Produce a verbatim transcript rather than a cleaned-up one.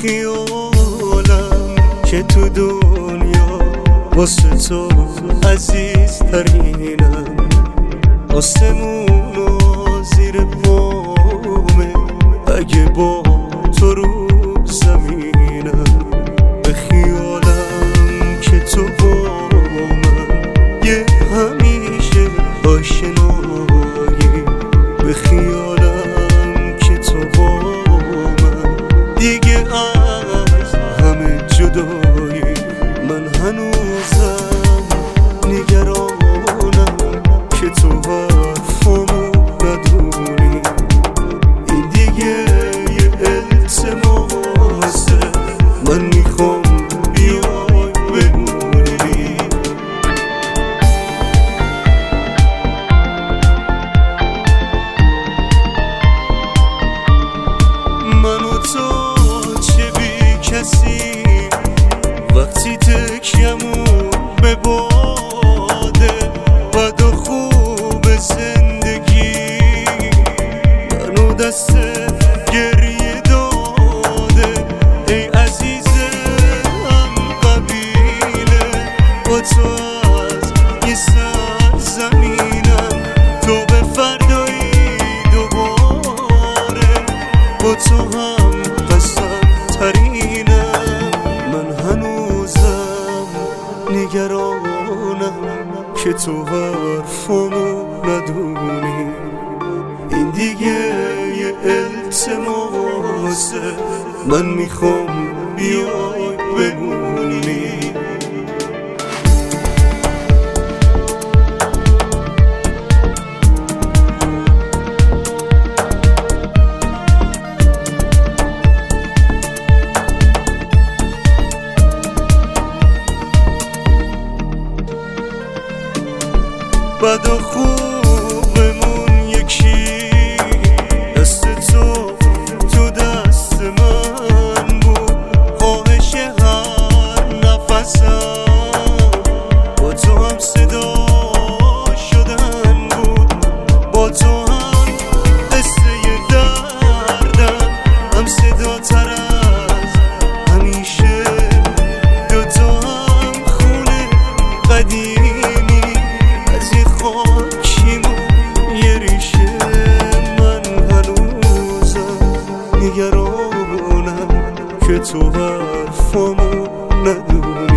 خیالم که تو دنیا واسه تو عزیز ترینم، آسمونو زیر پامه اگه با تو رو زمینم. به خیالم که تو با من یه همیشه آشنایی، به خیالم که تو با من دیگه از همه جدایی. من هنوزم نگرانم که تو حرفامو ندونی، این دیگه یه التماسه، من میخوام بیای بمونی. من و تو چه بی کسی وقتی تکیمون به باده، بد و خوب زندگی منو دست گریه داده. ای عزیزم قبیله، با تو از یه سرزمینم، تو به فردایی دوباره با تو هم قسم ترینم. من هنوزم نگرانم که تو حرفامو ندونی، این دیگه یه التماسه، من میخوام بیای بمونی. بد و خوبمون یکی، دست تو تو دست من بود، خواهش هر نفسم با تو هم صدا شدن بود، با تو هم قصه دردم هم صدا تر از همیشه، دوتا هم خونه قدیمی خاکیمون یه ریشه. من هنوزم نگرانم که تو حرفامو ندونی.